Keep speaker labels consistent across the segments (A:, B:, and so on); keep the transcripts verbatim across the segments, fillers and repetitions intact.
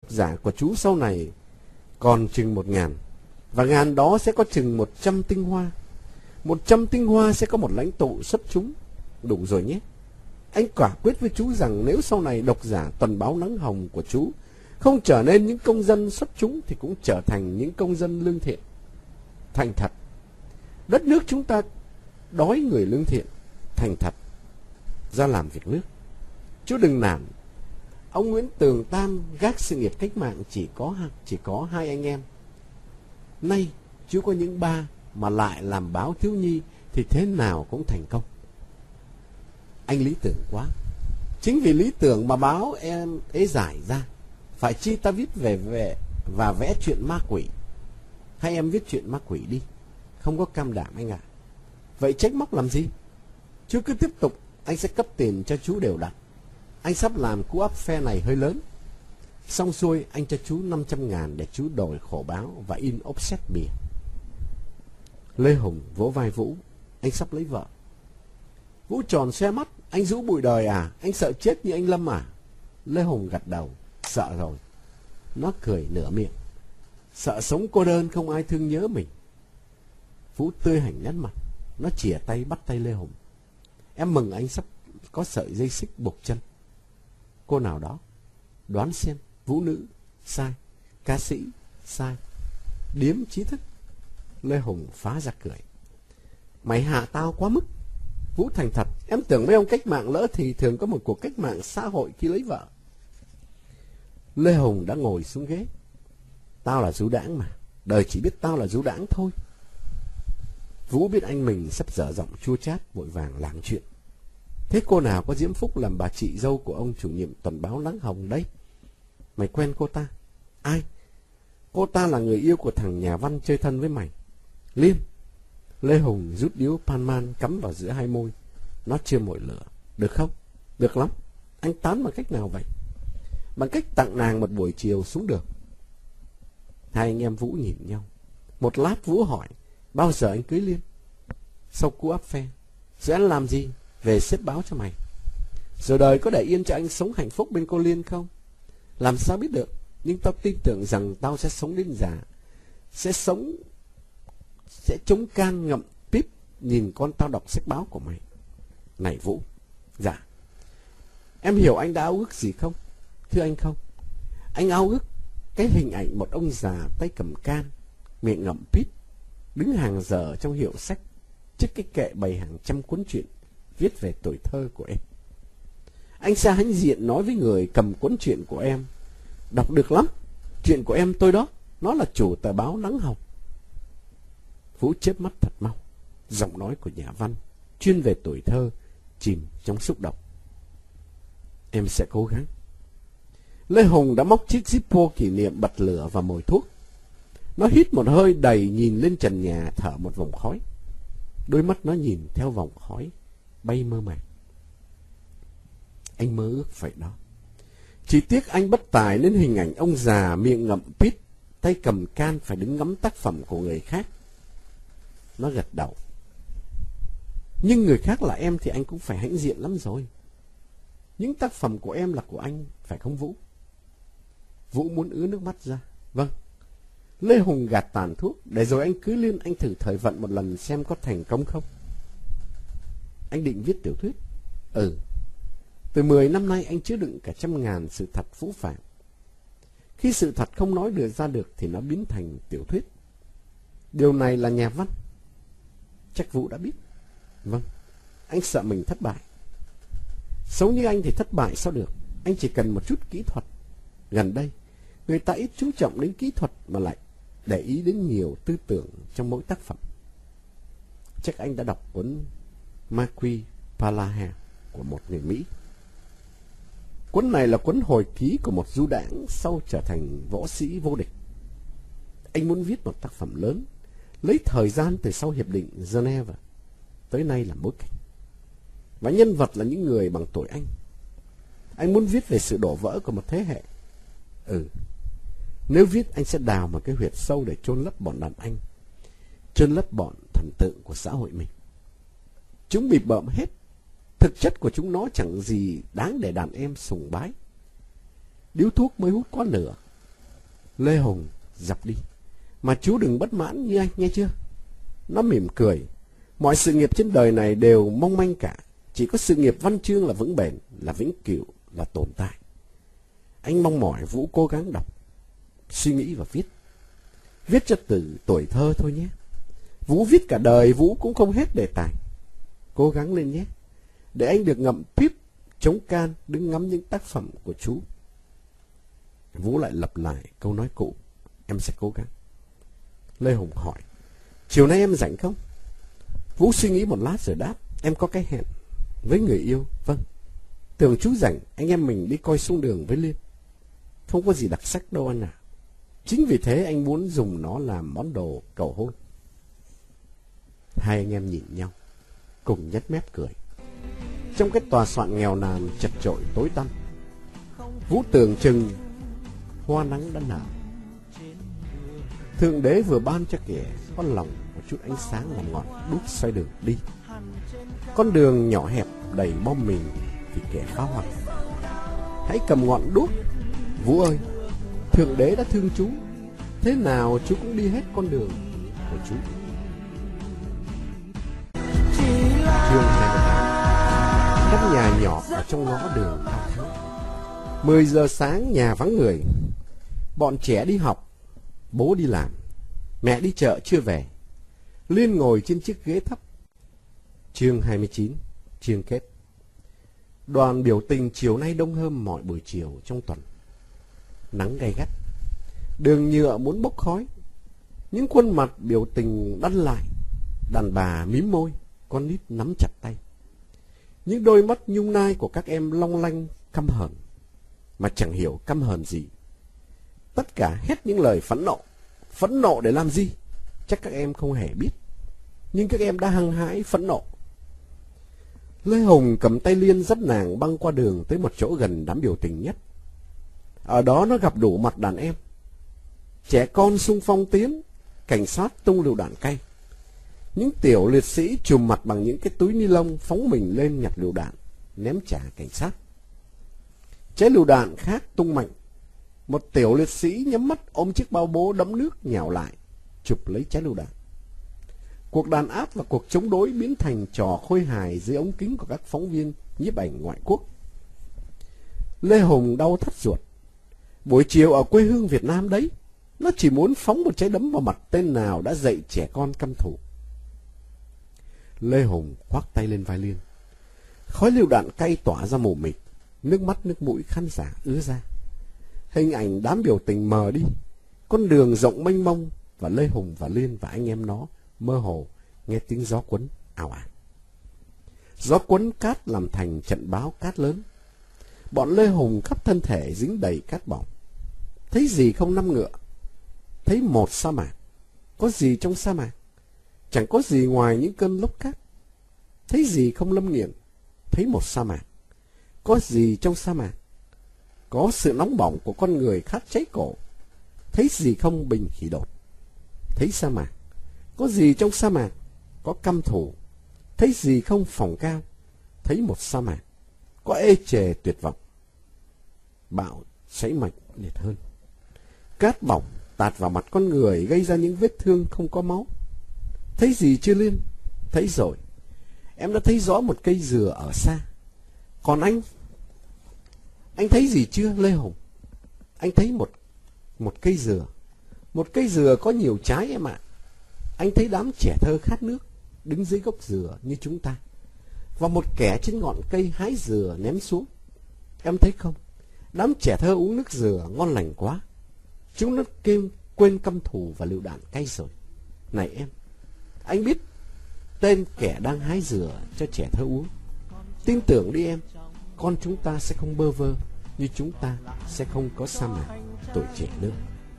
A: giả của chú sau này còn chừng một ngàn, và ngàn đó sẽ có chừng một trăm tinh hoa. Một trăm tinh hoa sẽ có một lãnh tụ xuất chúng. Đủ rồi nhé. Anh quả quyết với chú rằng nếu sau này độc giả tuần báo Nắng Hồng của chú không trở nên những công dân xuất chúng thì cũng trở thành những công dân lương thiện, thành thật. Đất nước chúng ta đói người lương thiện, thành thật, ra làm việc nước. Chú đừng nản. Ông Nguyễn Tường Tam gác sự nghiệp cách mạng chỉ có chỉ có hai anh em. Nay chú có những ba mà lại làm báo thiếu nhi thì thế nào cũng thành công. Anh lý tưởng quá. Chính vì lý tưởng mà báo em ấy giải ra. Phải chi ta viết về về và vẽ chuyện ma quỷ. Hay em viết chuyện ma quỷ đi. Không có cam đảm anh ạ. Vậy trách móc làm gì? Chú cứ tiếp tục, anh sẽ cấp tiền cho chú đều đặn. Anh sắp làm cú áp phe này hơi lớn. Xong xuôi anh cho chú năm trăm ngàn để chú đổi khổ báo và in offset bìa. Lê Hùng vỗ vai Vũ. Anh sắp lấy vợ. Vũ tròn xe mắt. Anh rũ bụi đời à? Anh sợ chết như anh Lâm à? Lê Hùng gật đầu. Sợ rồi. Nó cười nửa miệng. Sợ sống cô đơn không ai thương nhớ mình. Vũ tươi hẳn nét mặt. Nó chìa tay bắt tay Lê Hùng. Em mừng anh sắp có sợi dây xích buộc chân. Cô nào đó? Đoán xem. Vũ nữ? Sai. Ca sĩ? Sai. Điếm trí thức? Lê Hùng phá ra cười. Mày hạ tao quá mức. Vũ thành thật. Em tưởng mấy ông cách mạng lỡ thì thường có một cuộc cách mạng xã hội khi lấy vợ. Lê Hùng đã ngồi xuống ghế. Tao là du đãng mà. Đời chỉ biết tao là du đãng thôi. Vũ biết anh mình sắp dở giọng chua chát, vội vàng lảng chuyện. Thế cô nào có Diễm Phúc làm bà chị dâu của ông chủ nhiệm tuần báo Nắng Hồng đấy? Mày quen cô ta? Ai? Cô ta là người yêu của thằng nhà văn chơi thân với mày. Liên. Lê Hùng rút điếu Panman cắm vào giữa hai môi. Nó chưa mồi lửa. Được không? Được lắm. Anh tán bằng cách nào vậy? Bằng cách tặng nàng một buổi chiều xuống đường. Hai anh em Vũ nhìn nhau. Một lát Vũ hỏi. Bao giờ anh cưới Liên? Sau cú áp phe. Rồi anh làm gì? Về xếp báo cho mày. Rồi đời có để yên cho anh sống hạnh phúc bên cô Liên không? Làm sao biết được? Nhưng tao tin tưởng rằng tao sẽ sống đến già. Sẽ sống Sẽ chống can ngậm píp nhìn con tao đọc sách báo của mày. Này Vũ. Dạ. Em hiểu anh đã ao ước gì không? Thưa anh không. Anh ao ước cái hình ảnh một ông già tay cầm can, miệng ngậm pít, đứng hàng giờ trong hiệu sách trước cái kệ bày hàng trăm cuốn truyện viết về tuổi thơ của em. Anh sẽ hãnh diện nói với người cầm cuốn truyện của em. Đọc được lắm. Chuyện của em tôi đó. Nó là chủ tờ báo Nắng Hồng. Vũ chớp mắt thật mau. Giọng nói của nhà văn chuyên về tuổi thơ chìm trong xúc động. Em sẽ cố gắng. Lê Hùng đã móc chiếc Zippo kỷ niệm bật lửa và mồi thuốc. Nó hít một hơi đầy, nhìn lên trần nhà, thở một vòng khói. Đôi mắt nó nhìn theo vòng khói bay mơ màng. Anh mơ ước vậy đó. Chỉ tiếc anh bất tài nên hình ảnh ông già miệng ngậm pít, tay cầm can phải đứng ngắm tác phẩm của người khác. Nó gật đầu. Nhưng người khác là em thì anh cũng phải hãnh diện lắm rồi. Những tác phẩm của em là của anh, phải không Vũ? Vũ muốn ứa nước mắt ra. Vâng. Lê Hùng gạt tàn thuốc. Để rồi anh cưới Liên, anh thử thời vận một lần xem có thành công không. Anh định viết tiểu thuyết? Ừ. Từ mười năm nay anh chứa đựng cả trăm ngàn sự thật phũ phàng. Khi sự thật không nói được ra được thì nó biến thành tiểu thuyết. Điều này là nhà văn. Chắc Vũ đã biết. Vâng. Anh sợ mình thất bại. Sống như anh thì thất bại sao được. Anh chỉ cần một chút kỹ thuật. Gần đây người ta ít chú trọng đến kỹ thuật mà lại để ý đến nhiều tư tưởng trong mỗi tác phẩm. Chắc anh đã đọc cuốn Marquis Palaha của một người Mỹ. Cuốn này là cuốn hồi ký của một du đãng sau trở thành võ sĩ vô địch. Anh muốn viết một tác phẩm lớn, lấy thời gian từ sau Hiệp định Geneva tới nay làm bối cảnh. Và nhân vật là những người bằng tuổi anh. Anh muốn viết về sự đổ vỡ của một thế hệ. Ừ. Nếu viết anh sẽ đào một cái huyệt sâu để chôn lấp bọn đàn anh, chôn lấp bọn thần tượng của xã hội mình. Chúng bị bợm hết. Thực chất của chúng nó chẳng gì đáng để đàn em sùng bái. Điếu thuốc mới hút quá nửa, Lê Hùng dập đi. Mà chú đừng bất mãn như anh, nghe chưa? Nó mỉm cười. Mọi sự nghiệp trên đời này đều mong manh cả. Chỉ có sự nghiệp văn chương là vững bền, là vĩnh cửu, là tồn tại. Anh mong mỏi Vũ cố gắng đọc, suy nghĩ và viết. Viết cho từ tuổi thơ thôi nhé. Vũ viết cả đời, Vũ cũng không hết đề tài. Cố gắng lên nhé, để anh được ngậm píp, chống can, đứng ngắm những tác phẩm của chú. Vũ lại lặp lại câu nói cũ, em sẽ cố gắng. Lê Hùng hỏi, chiều nay em rảnh không? Vũ suy nghĩ một lát rồi đáp, em có cái hẹn với người yêu. Vâng. Tưởng chú rảnh, anh em mình đi coi sông Đường với Liên. Không có gì đặc sắc đâu anh ạ. Chính vì thế anh muốn dùng nó làm món đồ cầu hôn. Hai anh em nhìn nhau, cùng nhếch mép cười. Trong cái tòa soạn nghèo nàn chật chội tối tăm, Vũ tưởng chừng hoa nắng đã nở. Thượng đế vừa ban cho kẻ con lòng một chút ánh sáng làm ngọn đuốc xoay đường đi. Con đường nhỏ hẹp đầy bom mìn vì kẻ phá hoại. Hãy cầm ngọn đuốc, Vũ ơi. Thượng đế đã thương chú, thế nào chú cũng đi hết con đường của chú. Chương hai mươi hai. Căn nhà nhỏ ở trong ngõ đường Cao Thắng. Mười giờ sáng nhà vắng người. Bọn trẻ đi học, bố đi làm, mẹ đi chợ chưa về. Liên ngồi trên chiếc ghế thấp. Chương hai mươi chín. Chương kết. Đoàn biểu tình chiều nay đông hơn mọi buổi chiều trong tuần. Nắng gay gắt, đường nhựa muốn bốc khói. Những khuôn mặt biểu tình đăn lại. Đàn bà mím môi, con nít nắm chặt tay. Những đôi mắt nhung nai của các em long lanh căm hờn, mà chẳng hiểu căm hờn gì. Tất cả hết những lời phẫn nộ. Phẫn nộ để làm gì? Chắc các em không hề biết. Nhưng các em đã hăng hái phẫn nộ. Lê Hùng cầm tay Liên dắt nàng băng qua đường tới một chỗ gần đám biểu tình nhất. Ở đó nó gặp đủ mặt đàn em. Trẻ con xung phong tiến, cảnh sát tung lựu đạn cay. Những tiểu liệt sĩ chùm mặt bằng những cái túi ni lông phóng mình lên nhặt lựu đạn, ném trả cảnh sát. Trái lựu đạn khác tung mạnh. Một tiểu liệt sĩ nhắm mắt ôm chiếc bao bố đẫm nước nhào lại, chụp lấy trái lựu đạn. Cuộc đàn áp và cuộc chống đối biến thành trò khôi hài dưới ống kính của các phóng viên nhiếp ảnh ngoại quốc. Lê Hùng đau thắt ruột. Buổi chiều ở quê hương Việt Nam đấy, nó chỉ muốn phóng một trái đấm vào mặt tên nào đã dạy trẻ con căm thù. Lê Hùng khoác tay lên vai Liên. Khói lựu đạn cay tỏa ra mù mịt, nước mắt nước mũi khán giả ứa ra. Hình ảnh đám biểu tình mờ đi, con đường rộng mênh mông, và Lê Hùng và Liên và anh em nó mơ hồ nghe tiếng gió quấn ào ạt. Gió quấn cát làm thành trận bão cát lớn. Bọn Lê Hùng khắp thân thể dính đầy cát bỏng. Thấy gì không năm ngựa, thấy một sa mạc. Có gì trong sa mạc? Chẳng có gì ngoài những cơn lốc cát. Thấy gì không Lâm Nghiện? Thấy một sa mạc. Có gì trong sa mạc? Có sự nóng bỏng của con người khát cháy cổ. Thấy gì không Bình Khỉ Đột? Thấy sa mạc. Có gì trong sa mạc? Có căm thù. Thấy gì không Phòng Cao? Thấy một sa mạc. Có ê chề tuyệt vọng. Bão cháy mạnh liệt hơn. Cát bỏng tạt vào mặt con người gây ra những vết thương không có máu. Thấy gì chưa Liên? Thấy rồi. Em đã thấy rõ một cây dừa ở xa. Còn anh? Anh thấy gì chưa Lê Hùng? Anh thấy một một cây dừa. Một cây dừa có nhiều trái em ạ. Anh thấy đám trẻ thơ khát nước đứng dưới gốc dừa như chúng ta, và một kẻ trên ngọn cây hái dừa ném xuống. Em thấy không? Đám trẻ thơ uống nước dừa ngon lành quá. Chúng nó kêu quên căm thù và lựu đạn cay rồi. Này em, anh biết tên kẻ đang hái dừa cho trẻ thơ uống. Tin tưởng đi em, con chúng ta sẽ không bơ vơ, như chúng ta sẽ không có sa mạc tuổi trẻ nữa.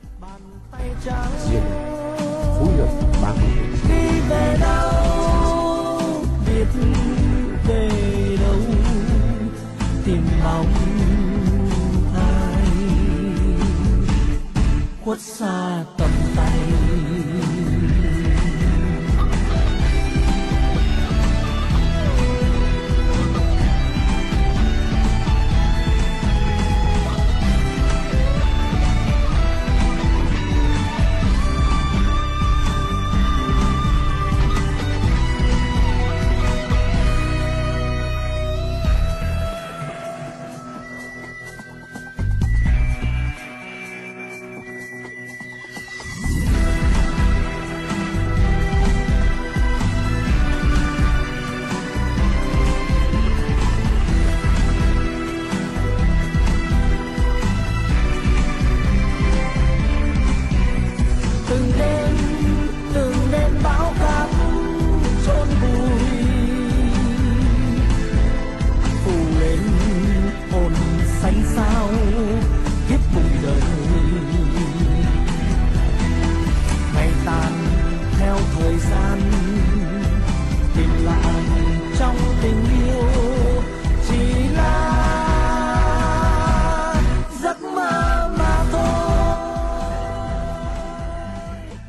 A: Riêng Phú Nhuận ba mươi.
B: Đi về đâu, biết về đâu, tìm bóng ai khuất xa tầm tay.